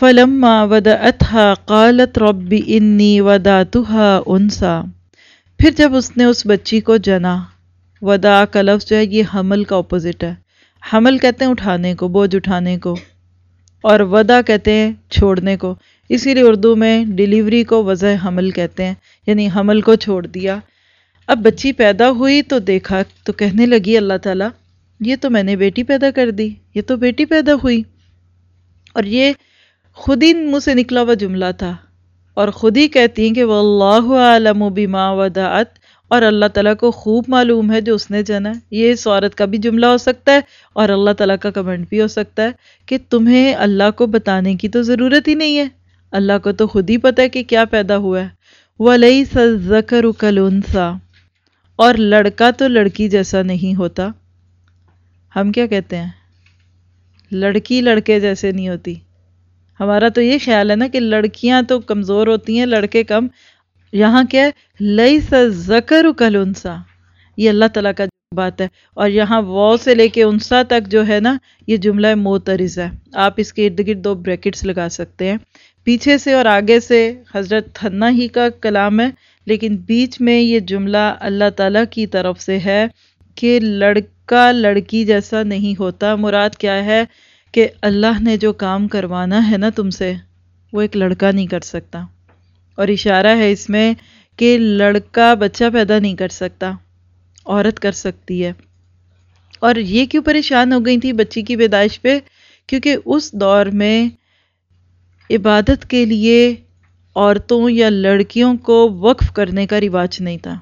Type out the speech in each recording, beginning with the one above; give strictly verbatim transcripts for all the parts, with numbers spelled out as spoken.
فلما ودعتها قالت رب انی ودعتها انثى، پھر جب اس نے اس بچی کو جنا، ودا کا لفظ جو ہے یہ حمل کا اپوزٹ ہے، حمل کہتے ہیں اٹھانے کو، بوجھ اٹھانے کو، اور ودا کہتے ہیں چھوڑنے کو، اسی لیے اردو میں ڈیلیوری کو وضع حمل کہتے ہیں، یعنی حمل کو چھوڑ دیا۔ اب بچی پیدا ہوئی تو دیکھا تو کہنے لگی اللہ تعالیٰ یہ تو میں نے بیٹی پیدا کر دی، یہ تو بیٹی پیدا ہوئی، اور یہ خود ہی منہ سے نکلا ہوا جملہ تھا، اور خود ہی کہتی ہیں کہ واللہ اعلم بما ودعت، اور اللہ تعالیٰ کو خوب معلوم ہے جو اس نے جنا ہے۔ یہ اس عورت کا بھی جملہ ہو سکتا ہے اور اللہ تعالیٰ کا کمنٹ بھی ہو سکتا ہے کہ تمہیں اللہ کو بتانے کی تو ضرورت ہی نہیں ہے، اللہ کو تو خود ہی پتہ ہے کہ کیا پیدا ہوا ہے۔ وَلَيْسَ الذَّكَرُ كَالْأُنثَىٰ، اور لڑکا تو لڑکی جیسا نہیں ہوتا۔ ہم کیا کہتے ہیں؟ لڑکی لڑکے جیسے نہیں ہوتی۔ ہمارا تو یہ خیال ہے نا کہ لڑکیاں تو کمزور ہوتی ہیں، لڑکے کم۔ یہاں کیا ہے؟ لَيْسَ الذَّكَرُ كَالْأُنثَىٰ، یہ اللہ تعالیٰ کا بات ہے، اور یہاں واو سے لے کے انسا تک جو ہے نا یہ جملہ معترض ہے، آپ اس کے ارد گرد دو بریکٹس لگا سکتے ہیں، پیچھے سے اور آگے سے حضرت حنا ہی کا کلام ہے، لیکن بیچ میں یہ جملہ اللہ تعالیٰ کی طرف سے ہے کہ لڑکا لڑکی جیسا نہیں ہوتا۔ مراد کیا ہے کہ اللہ نے جو کام کروانا ہے نا تم سے وہ ایک لڑکا نہیں کر سکتا، اور اشارہ ہے اس میں کہ لڑکا بچہ پیدا نہیں کر سکتا، عورت کر سکتی ہے۔ اور یہ کیوں پریشان ہو گئی تھی بچی کی پیدائش پہ؟ کیونکہ اس دور میں عبادت کے لیے عورتوں یا لڑکیوں کو وقف کرنے کا رواج نہیں تھا،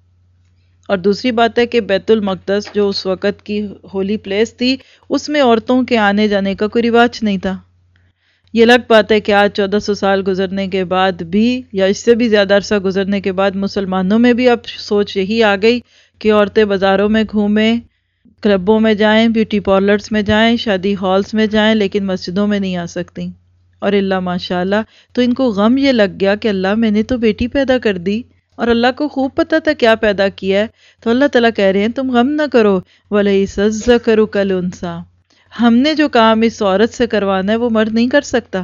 اور دوسری بات ہے کہ بیت المقدس جو اس وقت کی ہولی پلیس تھی اس میں عورتوں کے آنے جانے کا کوئی رواج نہیں تھا۔ یہ الگ بات ہے کہ آج چودہ سو سال گزرنے کے بعد بھی یا اس سے بھی زیادہ عرصہ گزرنے کے بعد مسلمانوں میں بھی اب سوچ یہی آ گئی کہ عورتیں بازاروں میں گھومیں، کلبوں میں جائیں، بیوٹی پارلرز میں جائیں، شادی ہالز میں جائیں، لیکن مسجدوں میں نہیں آ سکتی۔ اور اللہ ماشاء اللہ، تو ان کو غم یہ لگ گیا کہ اللہ میں نے تو بیٹی پیدا کر دی، اور اللہ کو خوب پتہ تھا کیا پیدا کیا ہے، تو اللہ تعالیٰ کہہ رہے ہیں تم غم نہ کرو، وَلَيْسَ الذَّكَرُ كَالْأُنثَىٰ، ہم نے جو کام اس عورت سے کروانا ہے وہ مرد نہیں کر سکتا،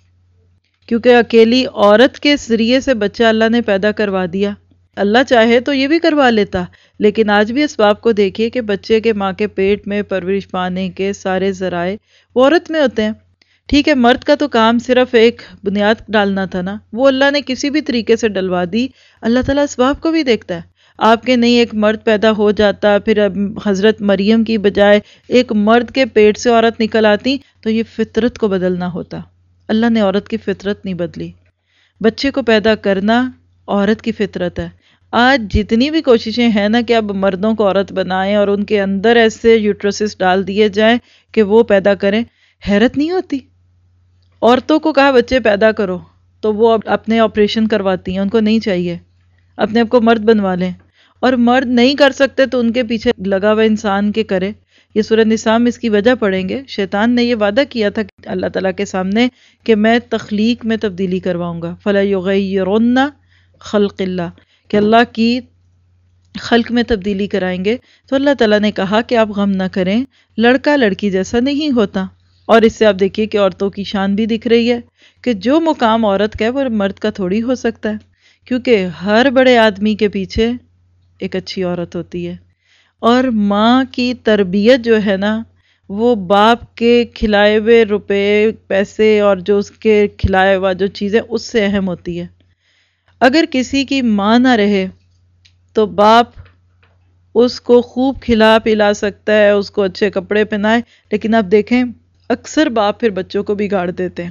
کیونکہ اکیلی عورت کے ذریعے سے بچہ اللہ نے پیدا کروا دیا۔ اللہ چاہے تو یہ بھی کروا لیتا، لیکن آج بھی اسباب کو دیکھیے کہ بچے کے ماں کے پیٹ میں پرورش پانے کے سارے ذرائع وہ عورت میں ہوتے ہیں۔ ٹھیک ہے، مرد کا تو کام صرف ایک بنیاد ڈالنا تھا نا، وہ اللہ نے کسی بھی طریقے سے ڈلوا دی۔ اللہ تعالیٰ اسباب کو بھی دیکھتا ہے۔ آپ کے نہیں ایک مرد پیدا ہو جاتا، پھر اب حضرت مریم کی بجائے ایک مرد کے پیٹ سے عورت نکل آتی، تو یہ فطرت کو بدلنا ہوتا۔ اللہ نے عورت کی فطرت نہیں بدلی۔ بچے کو پیدا کرنا عورت کی فطرت ہے۔ آج جتنی بھی کوششیں ہیں نا کہ اب مردوں کو عورت بنائیں اور ان کے اندر ایسے یوٹرسس ڈال دیے جائیں کہ وہ پیدا کریں، حیرت نہیں ہوتی؟ عورتوں کو کہا بچے پیدا کرو تو وہ اپنے آپریشن کرواتی ہیں، ان کو نہیں چاہیے، اپنے آپ کو مرد بنوا لیں، اور مرد نہیں کر سکتے تو ان کے پیچھے لگا ہوا انسان کے کرے۔ یہ سورہ نساء میں اس کی وجہ پڑھیں گے، شیطان نے یہ وعدہ کیا تھا اللہ تعالیٰ کے سامنے کہ میں تخلیق میں تبدیلی کرواؤں گا، فَلَا يُغَيِّرُنَّ خَلْقِ اللَّهِ، کہ اللہ کی خلق میں تبدیلی کرائیں گے۔ تو اللہ تعالیٰ نے کہا کہ آپ غم نہ کریں، لڑکا لڑکی جیسا نہیں ہوتا۔ اور اس سے آپ دیکھیے کہ عورتوں کی شان بھی دکھ رہی ہے کہ جو مقام عورت کا ہے وہ مرد کا تھوڑی ہو سکتا ہے، کیونکہ ہر بڑے آدمی کے پیچھے ایک اچھی عورت ہوتی ہے، اور ماں کی تربیت جو ہے نا وہ باپ کے کھلائے ہوئے روپے پیسے اور جو اس کے کھلائے ہوا جو چیزیں اس سے اہم ہوتی ہے۔ اگر کسی کی ماں نہ رہے تو باپ اس کو خوب کھلا پلا سکتا ہے، اس کو اچھے کپڑے پہنائے، لیکن آپ دیکھیں اکثر باپ پھر بچوں کو بگاڑ دیتے ہیں۔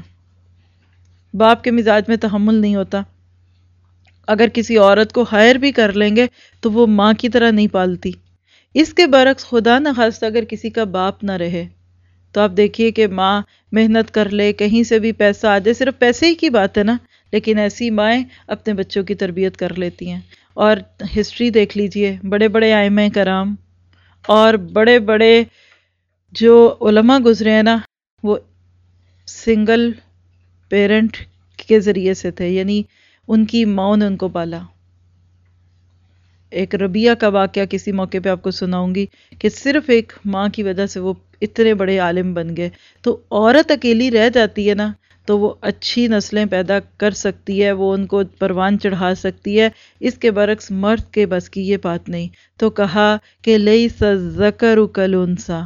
باپ کے مزاج میں تحمل نہیں ہوتا۔ اگر کسی عورت کو ہائر بھی کر لیں گے تو وہ ماں کی طرح نہیں پالتی۔ اس کے برعکس خدا نخواستہ اگر کسی کا باپ نہ رہے تو آپ دیکھیے کہ ماں محنت کر لے، کہیں سے بھی پیسہ آ جائے، صرف پیسے ہی کی بات ہے نا، لیکن ایسی مائیں اپنے بچوں کی تربیت کر لیتی ہیں۔ اور ہسٹری دیکھ لیجئے، بڑے بڑے ائمہ کرام اور بڑے بڑے جو علماء گزرے ہیں نا وہ سنگل پیرنٹ کے ذریعے سے تھے، یعنی ان کی ماں نے ان کو پالا۔ ایک ربیہ کا واقعہ کسی موقع پہ آپ کو سناؤں گی کہ صرف ایک ماں کی وجہ سے وہ اتنے بڑے عالم بن گئے۔ تو عورت اکیلی رہ جاتی ہے نا تو وہ اچھی نسلیں پیدا کر سکتی ہے، وہ ان کو پروان چڑھا سکتی ہے، اس کے برعکس مرد کے بس کی یہ بات نہیں۔ تو کہا کہ لیس الذکر کالانثی۔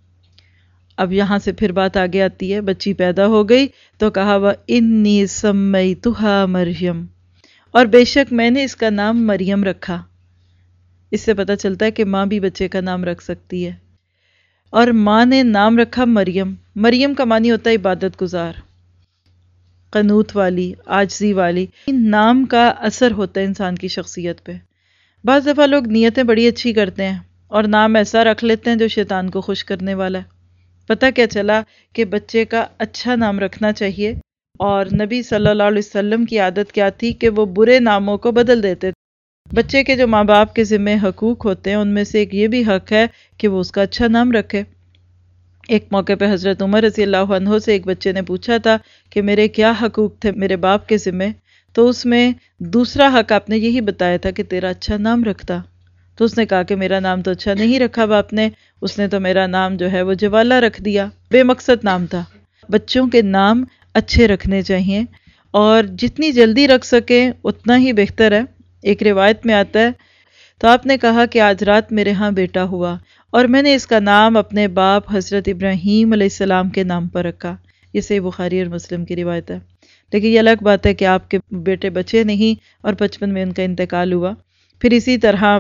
اب یہاں سے پھر بات آگے آتی ہے، بچی پیدا ہو گئی تو کہا وَإِنِّي سَمَّيْتُهَا مریم، اور بے شک میں نے اس کا نام مریم رکھا۔ اس سے پتہ چلتا ہے کہ ماں بھی بچے کا نام رکھ سکتی ہے، اور ماں نے نام رکھا مریم۔ مریم کا معنی ہوتا ہے عبادت گزار، قنوت والی، عاجزی والی۔ نام کا اثر ہوتا ہے انسان کی شخصیت پہ۔ بعض دفعہ لوگ نیتیں بڑی اچھی کرتے ہیں اور نام ایسا رکھ لیتے ہیں جو شیطان کو خوش کرنے والا ہے۔ پتہ کیا چلا کہ بچے کا اچھا نام رکھنا چاہیے، اور نبی صلی اللہ علیہ وسلم کی عادت کیا تھی کہ وہ برے ناموں کو بدل دیتے تھے۔ بچے کے جو ماں باپ کے ذمہ حقوق ہوتے ہیں ان میں سے ایک یہ بھی حق ہے کہ وہ اس کا اچھا نام رکھے۔ ایک موقع پہ حضرت عمر رضی اللہ عنہ سے ایک بچے نے پوچھا تھا کہ میرے کیا حقوق تھے میرے باپ کے ذمہ، تو اس میں دوسرا حق آپ نے یہی بتایا تھا کہ تیرا اچھا نام رکھتا۔ تو اس نے کہا کہ میرا نام تو اچھا نہیں رکھا باپ نے، اس نے تو میرا نام جو ہے وہ جوالا رکھ دیا، بے مقصد نام تھا۔ بچوں کے نام اچھے رکھنے چاہیے، اور جتنی جلدی رکھ سکیں اتنا ہی بہتر ہے۔ ایک روایت میں آتا ہے، تو آپ نے کہا کہ آج رات میرے ہاں بیٹا ہوا اور میں نے اس کا نام اپنے باپ حضرت ابراہیم علیہ السلام کے نام پر رکھا۔ یہ صحیح بخاری اور مسلم کی روایت ہے۔ لیکن یہ الگ بات ہے کہ آپ کے بیٹے بچے نہیں اور بچپن میں ان کا انتقال ہوا۔ پھر اسی طرح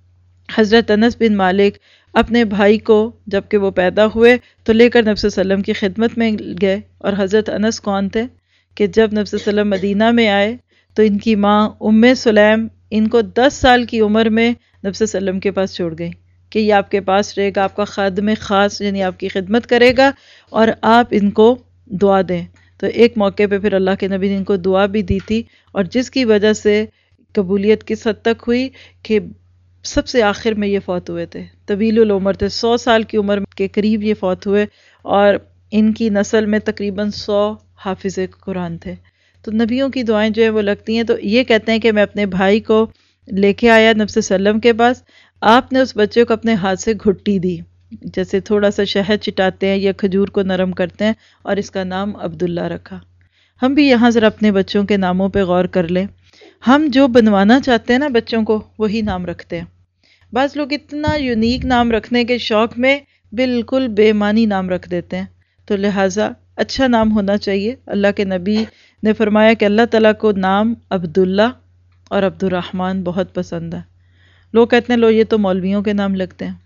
حضرت انس بن مالک اپنے بھائی کو جب کہ وہ پیدا ہوئے تو لے کر نبی صلی اللہ علیہ وسلم کی خدمت میں گئے، اور حضرت انس کون تھے کہ جب نبی صلی اللہ علیہ وسلم مدینہ میں آئے تو ان کی ماں ام سلیم ان کو دس سال کی عمر میں نبی صلی اللہ علیہ وسلم کے پاس چھوڑ گئی کہ یہ آپ کے پاس رہے گا، آپ کا خادم خاص یعنی آپ کی خدمت کرے گا، اور آپ ان کو دعا دیں۔ تو ایک موقع پہ پھر اللہ کے نبی نے ان کو دعا بھی دی تھی، اور جس کی وجہ سے قبولیت کس حد تک ہوئی کہ سب سے آخر میں یہ فوت ہوئے تھے، طویل العمر تھے، سو سال کی عمر کے قریب یہ فوت ہوئے، اور ان کی نسل میں تقریباً سو حافظ قرآن تھے۔ تو نبیوں کی دعائیں جو ہیں وہ لگتی ہیں۔ تو یہ کہتے ہیں کہ میں اپنے بھائی کو لے کے آیا نبی صلی اللہ علیہ وسلم کے پاس، آپ نے اس بچے کو اپنے ہاتھ سے گھٹی دی، جیسے تھوڑا سا شہد چٹاتے ہیں یا کھجور کو نرم کرتے ہیں، اور اس کا نام عبداللہ رکھا۔ ہم بھی یہاں ذرا اپنے بچوں کے ناموں پہ غور کر لیں۔ ہم جو بنوانا چاہتے ہیں نا بچوں کو وہی نام رکھتے ہیں۔ بعض لوگ اتنا یونیک نام رکھنے کے شوق میں بالکل بے معنی نام رکھ دیتے ہیں، تو لہٰذا اچھا نام ہونا چاہیے۔ اللہ کے نبی نے فرمایا کہ اللہ تعالیٰ کو نام عبداللہ اور عبد الرحمن بہت پسند ہے۔ لوگ کہتے ہیں لو یہ تو مولویوں کے نام لگتے ہیں،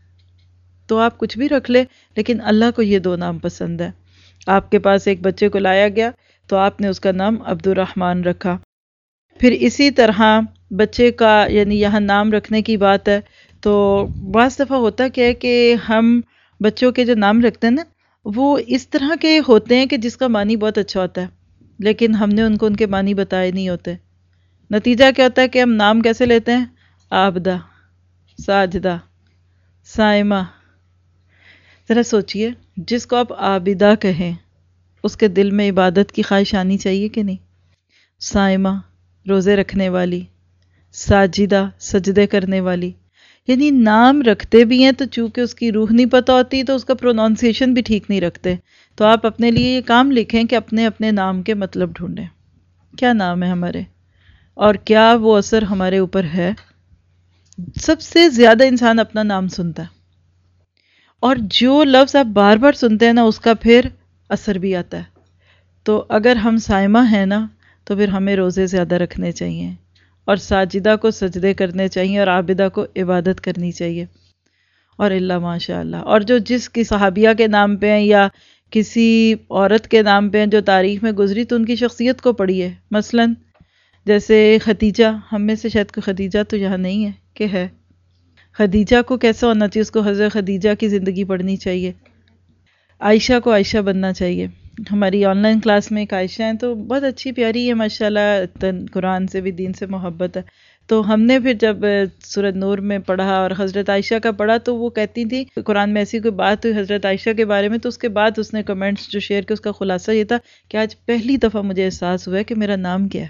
تو آپ کچھ بھی رکھ لیں، لیکن اللہ کو یہ دو نام پسند ہے۔ آپ کے پاس ایک بچے کو لایا گیا تو آپ نے اس کا نام عبد الرحمن رکھا۔ پھر اسی طرح بچے کا یعنی یہاں نام رکھنے کی بات ہے، تو بعض دفعہ ہوتا کیا ہے کہ ہم بچوں کے جو نام رکھتے ہیں نا وہ اس طرح کے ہوتے ہیں کہ جس کا معنی بہت اچھا ہوتا ہے، لیکن ہم نے ان کو ان کے معنی بتائے نہیں ہوتے۔ نتیجہ کیا ہوتا ہے کہ ہم نام کیسے لیتے ہیں؟ عابدہ، ساجدہ، صائمہ۔ ذرا سوچئے، جس کو آپ عابدہ کہیں اس کے دل میں عبادت کی خواہش آنی چاہیے کہ نہیں؟ صائمہ، روزے رکھنے والی، ساجدہ، سجدے کرنے والی۔ یعنی نام رکھتے بھی ہیں تو چونکہ اس کی روح نہیں پتہ ہوتی تو اس کا پرونانسیشن بھی ٹھیک نہیں رکھتے۔ تو آپ اپنے لیے یہ کام لکھیں کہ اپنے اپنے نام کے مطلب ڈھونڈیں، کیا نام ہے ہمارے اور کیا وہ اثر ہمارے اوپر ہے۔ سب سے زیادہ انسان اپنا نام سنتا ہے، اور جو لفظ آپ بار بار سنتے ہیں نا اس کا پھر اثر بھی آتا ہے۔ تو اگر ہم صائمہ ہیں نا تو پھر ہمیں روزے زیادہ رکھنے چاہیے، اور ساجدہ کو سجدے کرنے چاہیے، اور عابدہ کو عبادت کرنی چاہیے۔ اور اللہ ماشاء اللہ، اور جو جس کی صحابیہ کے نام پہ ہیں یا کسی عورت کے نام پہ ہیں جو تاریخ میں گزری تو ان کی شخصیت کو پڑھیے۔ مثلاً جیسے خدیجہ، ہم میں سے شاید کوئی خدیجہ تو یہاں نہیں ہے کہ ہے، خدیجہ کو کیسا ہونا چاہیے؟ اس کو حضرت خدیجہ کی زندگی پڑھنی چاہیے۔ عائشہ کو عائشہ بننا چاہیے۔ ہماری آن لائن کلاس میں ایک عائشہ ہیں تو بہت اچھی پیاری ہے ماشاءاللہ، قرآن سے بھی دین سے محبت ہے۔ تو ہم نے پھر جب سورۃ نور میں پڑھا اور حضرت عائشہ کا پڑھا تو وہ کہتی تھی قرآن میں ایسی کوئی بات ہوئی حضرت عائشہ کے بارے میں، تو اس کے بعد اس نے کمنٹس جو شیئر کیا اس کا خلاصہ یہ تھا کہ آج پہلی دفعہ مجھے احساس ہوا ہے کہ میرا نام کیا ہے۔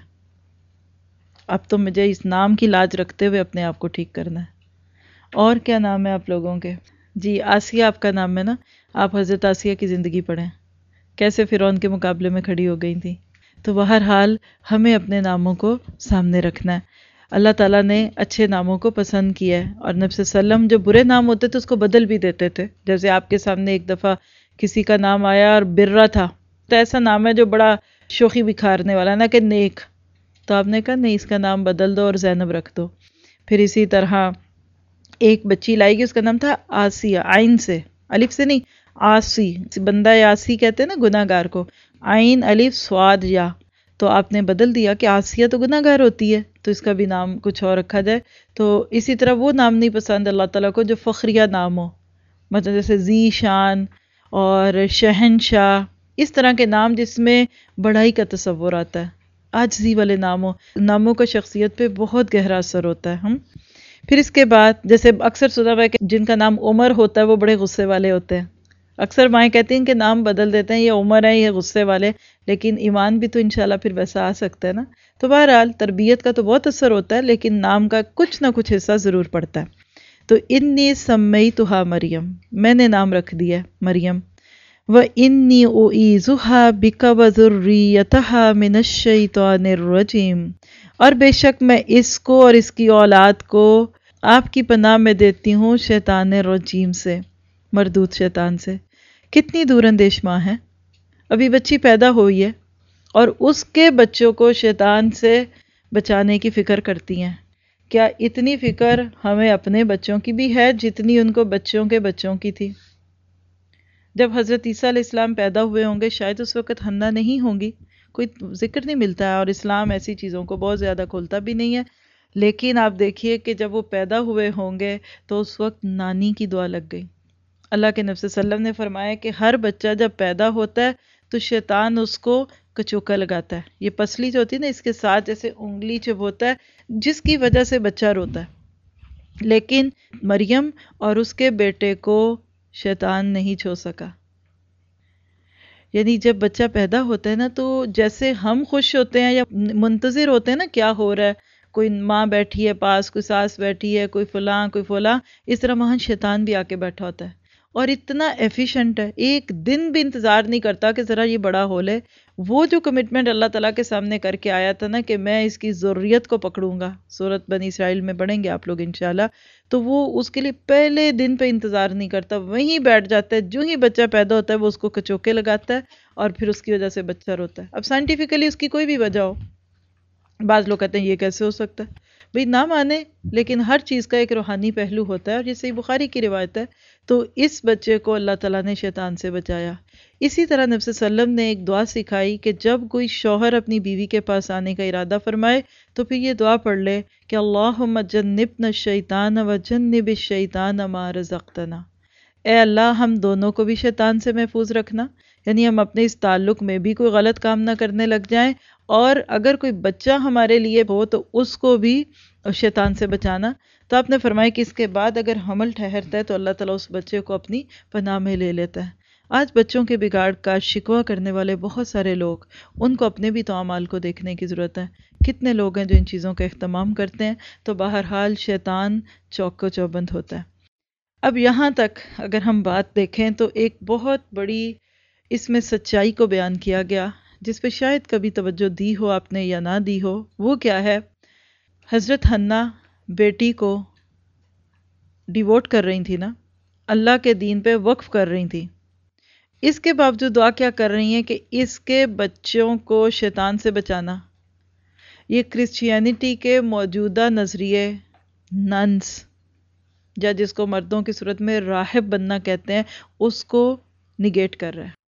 اب تو مجھے اس نام کی لاج رکھتے ہوئے اپنے آپ کو ٹھیک کرنا ہے۔ اور کیا نام ہے آپ لوگوں کے؟ جی آسیہ آپ کا نام ہے نا، آپ حضرت آسیہ کی زندگی پڑھیں، کیسے فرعون کے مقابلے میں کھڑی ہو گئی تھیں. تو بہرحال ہمیں اپنے ناموں کو سامنے رکھنا ہے. اللہ تعالیٰ نے اچھے ناموں کو پسند کیا ہے، اور نبی صلی اللہ علیہ وسلم جو برے نام ہوتے تھے اس کو بدل بھی دیتے تھے. جیسے آپ کے سامنے ایک دفعہ کسی کا نام آیا اور برہ تھا، تو ایسا نام ہے جو بڑا شوخی بکھارنے والا نا کہ نیک، تو آپ نے کہا نہیں اس کا نام بدل دو اور زینب رکھ دو. پھر اسی طرح ایک بچی لائی گی، اس کا نام تھا آسیہ، عین سے، الف سے نہیں، آسی، بندہ آسی کہتے ہیں نا گناہ گار کو، عین الف سواد یا، تو آپ نے بدل دیا کہ آسیہ تو گناہ گار ہوتی ہے تو اس کا بھی نام کچھ اور رکھا جائے. تو اسی طرح وہ نام نہیں پسند اللہ تعالیٰ کو جو فخریہ نام ہو، مطلب جیسے ذی شان اور شہنشاہ، اس طرح کے نام جس میں بڑائی کا تصور آتا ہے. عاجزی والے ناموں ناموں کا شخصیت پہ بہت گہرا اثر ہوتا ہے. ہم پھر اس کے بعد جیسے اکثر سنا ہوا ہے کہ جن کا نام عمر ہوتا ہے وہ بڑے غصے والے ہوتے ہیں. اکثر مائیں کہتی ہیں کہ نام بدل دیتے ہیں، یہ عمر ہے یہ غصے والے، لیکن ایمان بھی تو انشاءاللہ پھر ویسا آ سکتا ہے نا. تو بہرحال تربیت کا تو بہت اثر ہوتا ہے، لیکن نام کا کچھ نہ کچھ حصہ ضرور پڑتا ہے. تو انی سمیتھا مریم، میں نے نام رکھ دیا مریم. وَإِنِّي أُعِيذُهَا بِكَ وَذُرِّيَّتَهَا مِنَ الشَّيْطَانِ الرَّجِيمِ، اور بے شک میں اس کو اور اس کی اولاد کو آپ کی پناہ میں دیتی ہوں شیطان رجیم سے، مردود شیطان سے. کتنی دور اندیش ماں ہے، ابھی بچی پیدا ہوئی ہے اور اس کے بچوں کو شیطان سے بچانے کی فکر کرتی ہیں. کیا اتنی فکر ہمیں اپنے بچوں کی بھی ہے جتنی ان کو بچوں کے بچوں کی تھی؟ جب حضرت عیسیٰ علیہ السلام پیدا ہوئے ہوں گے شاید اس وقت حنا نہیں ہوں گی، کوئی ذکر نہیں ملتا ہے، اور اسلام ایسی چیزوں کو بہت زیادہ کھولتا بھی نہیں ہے. لیکن آپ دیکھیے کہ جب وہ پیدا ہوئے ہوں گے تو اس وقت نانی کی دعا لگ گئی. اللہ کے نبی صلی اللہ علیہ وسلم نے فرمایا کہ ہر بچہ جب پیدا ہوتا ہے تو شیطان اس کو کچوکا لگاتا ہے. یہ پسلی جو ہوتی ہے نا اس کے ساتھ جیسے انگلی چب ہوتا ہے جس کی وجہ سے بچہ روتا ہے. لیکن مریم اور اس کے بیٹے کو شیطان نہیں چھو سکا. یعنی جب بچہ پیدا ہوتا ہے نا تو جیسے ہم خوش ہوتے ہیں یا منتظر ہوتے ہیں نا کیا ہو رہا ہے، کوئی ماں بیٹھی ہے پاس، کوئی ساس بیٹھی ہے، کوئی فلاں کوئی فلاں، اس طرح وہاں شیطان بھی آ کے بیٹھا ہوتا ہے اور اتنا ایفیشنٹ ہے، ایک دن بھی انتظار نہیں کرتا کہ ذرا یہ بڑا ہو لے. وہ جو کمٹمنٹ اللہ تعالیٰ کے سامنے کر کے آیا تھا نا کہ میں اس کی ذریت کو پکڑوں گا، سورۃ بنی اسرائیل میں پڑھیں گے آپ لوگ انشاءاللہ، تو وہ اس کے لیے پہلے دن پہ انتظار نہیں کرتا، وہیں بیٹھ جاتا ہے. جو ہی بچہ پیدا ہوتا ہے وہ اس کو کچوکے لگاتا ہے اور پھر اس کی وجہ سے بچہ روتا ہے. اب سائنٹیفکلی اس کی کوئی بھی وجہ ہو، بعض لوگ کہتے ہیں یہ کیسے ہو سکتا ہے، بھئی نہ مانے، لیکن ہر چیز کا ایک روحانی پہلو ہوتا ہے، اور یہ صحیح بخاری کی روایت ہے. تو اس بچے کو اللہ تعالیٰ نے شیطان سے بچایا. اسی طرح نبی صلی اللہ علیہ وسلم نے ایک دعا سکھائی کہ جب کوئی شوہر اپنی بیوی کے پاس آنے کا ارادہ فرمائے تو پھر یہ دعا پڑھ لے کہ اللہم جنبنا الشیطان وجنب الشیطان ما رزقتنا. اے اللہ ہم دونوں کو بھی شیطان سے محفوظ رکھنا، یعنی ہم اپنے اس تعلق میں بھی کوئی غلط کام نہ کرنے لگ جائیں، اور اگر کوئی بچہ ہمارے لیے ہو تو اس کو بھی شیطان سے بچانا. تو آپ نے فرمایا کہ اس کے بعد اگر حمل ٹھہرتا ہے تو اللہ تعالیٰ اس بچے کو اپنی پناہ میں لے لیتا ہے. آج بچوں کے بگاڑ کا شکوہ کرنے والے بہت سارے لوگ، ان کو اپنے بھی تو اعمال کو دیکھنے کی ضرورت ہے. کتنے لوگ ہیں جو ان چیزوں کا اہتمام کرتے ہیں، تو بہرحال شیطان چوک و چوبند ہوتا ہے. اب یہاں تک اگر ہم بات دیکھیں تو ایک بہت بڑی اس میں سچائی کو بیان کیا گیا جس پہ شاید کبھی توجہ دی ہو آپ نے یا نہ دی ہو. وہ کیا ہے؟ حضرت حنا بیٹی کو ڈیووٹ کر رہی تھی نا، اللہ کے دین پہ وقف کر رہی تھی. اس کے باوجود دعا کیا کر رہی ہیں کہ اس کے بچوں کو شیطان سے بچانا. یہ کرسچینٹی کے موجودہ نظریے ننس، یا جس کو مردوں کی صورت میں راہب بننا کہتے ہیں، اس کو نگیٹ کر رہا ہے.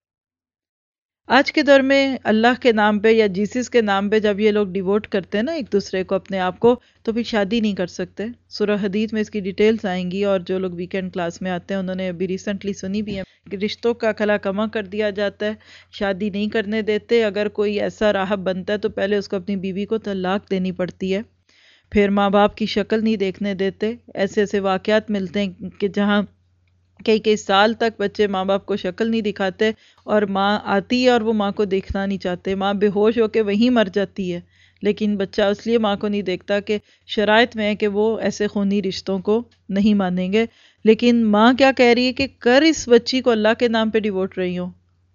آج کے دور میں اللہ کے نام پہ یا جیسس کے نام پہ جب یہ لوگ ڈیووٹ کرتے ہیں نا ایک دوسرے کو، اپنے آپ کو، تو پھر شادی نہیں کر سکتے. سورہ حدید میں اس کی ڈیٹیلز آئیں گی، اور جو لوگ ویکینڈ کلاس میں آتے ہیں انہوں نے ابھی ریسنٹلی سنی بھی ہے کہ رشتوں کا خلا کما کر دیا جاتا ہے، شادی نہیں کرنے دیتے. اگر کوئی ایسا راہب بنتا ہے تو پہلے اس کو اپنی بیوی کو طلاق دینی پڑتی ہے، پھر ماں باپ کی شکل نہیں دیکھنے دیتے. ایسے ایسے واقعات ملتے ہیں کہ جہاں کئی کئی سال تک بچے ماں باپ کو شکل نہیں دکھاتے، اور ماں آتی ہے اور وہ ماں کو دیکھنا نہیں چاہتے، ماں بے ہوش ہو کے وہیں مر جاتی ہے، لیکن بچہ اس لیے ماں کو نہیں دیکھتا کہ شرائط میں ہے کہ وہ ایسے خونی رشتوں کو نہیں مانیں گے. لیکن ماں کیا کہہ رہی ہے کہ کر اس بچی کو اللہ کے نام پہ ڈیووٹ رہی ہو،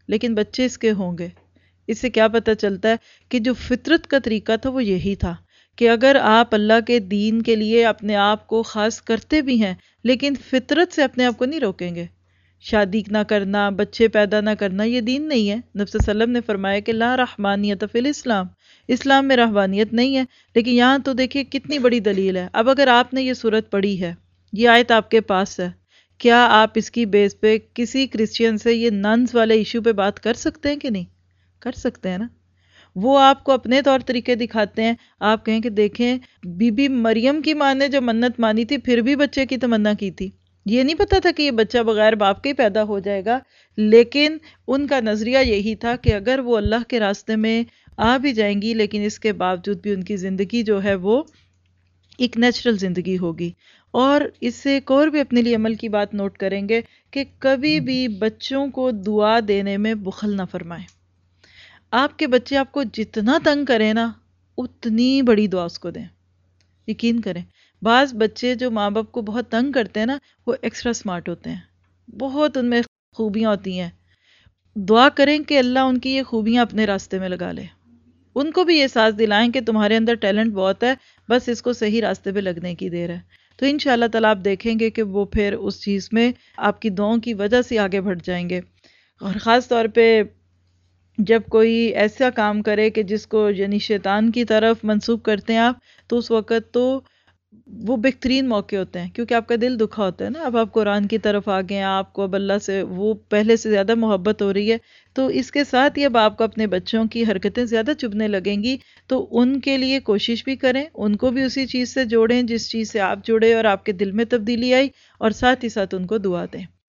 لیکن بچے اس کے ہوں گے۔ اس سے کیا پتہ چلتا ہے کہ جو فطرت کا طریقہ تھا وہ یہی تھا کہ اگر آپ اللہ کے دین کے لیے اپنے آپ کو خاص کرتے بھی ہیں لیکن فطرت سے اپنے آپ کو نہیں روکیں گے۔ شادی نہ کرنا، بچے پیدا نہ کرنا، یہ دین نہیں ہے۔ نبی صلی اللہ علیہ وسلم نے فرمایا کہ لا رحمانیت فی الاسلام، اسلام میں رحمانیت نہیں ہے۔ لیکن یہاں تو دیکھیے کتنی بڑی دلیل ہے۔ اب اگر آپ نے یہ صورت پڑھی ہے، یہ آیت آپ کے پاس ہے، کیا آپ اس کی بیس پہ کسی کرسچین سے یہ ننز والے ایشو پہ بات کر سکتے ہیں کہ نہیں؟ کر سکتے ہیں نا۔ وہ آپ کو اپنے طور طریقے دکھاتے ہیں، آپ کہیں کہ دیکھیں بی بی مریم کی ماں نے جو منت مانی تھی پھر بھی بچے کی تمنا کی تھی، یہ نہیں پتا تھا کہ یہ بچہ بغیر باپ کے ہی پیدا ہو جائے گا، لیکن ان کا نظریہ یہی تھا کہ اگر وہ اللہ کے راستے میں آ بھی جائیں گی لیکن اس کے باوجود بھی ان کی زندگی جو ہے وہ ایک نیچرل زندگی ہوگی۔ اور اس سے ایک اور بھی اپنے لیے عمل کی بات نوٹ کریں گے کہ کبھی بھی بچوں کو دعا دینے میں بخل نہ فرمائیں۔ آپ کے بچے آپ کو جتنا تنگ کریں نا اتنی بڑی دعا اس کو دیں، یقین کریں۔ بعض بچے جو ماں باپ کو بہت تنگ کرتے ہیں نا وہ ایکسٹرا سمارٹ ہوتے ہیں، بہت ان میں خوبیاں ہوتی ہیں۔ دعا کریں کہ اللہ ان کی یہ خوبیاں اپنے راستے میں لگا لے، ان کو بھی یہ احساس دلائیں کہ تمہارے اندر ٹیلنٹ بہت ہے، بس اس کو صحیح راستے پہ لگنے کی دیر ہے۔ تو انشاءاللہ تعالیٰ آپ دیکھیں گے کہ وہ پھر اس چیز میں آپ کی دعاؤں کی وجہ سے آگے بڑھ جائیں گے۔ اور خاص طور پہ جب کوئی ایسا کام کرے کہ جس کو یعنی شیطان کی طرف منسوب کرتے ہیں آپ، تو اس وقت تو وہ بہترین موقع ہوتے ہیں کیونکہ آپ کا دل دکھا ہوتا ہے نا، اب آپ قرآن کی طرف آ گئے ہیں، آپ کو اب اللہ سے وہ پہلے سے زیادہ محبت ہو رہی ہے، تو اس کے ساتھ ہی اب آپ کو اپنے بچوں کی حرکتیں زیادہ چبھنے لگیں گی، تو ان کے لیے کوشش بھی کریں، ان کو بھی اسی چیز سے جوڑیں جس چیز سے آپ جڑے اور آپ کے دل میں تبدیلی آئی، اور ساتھ ہی ساتھ ان کو دعا دیں۔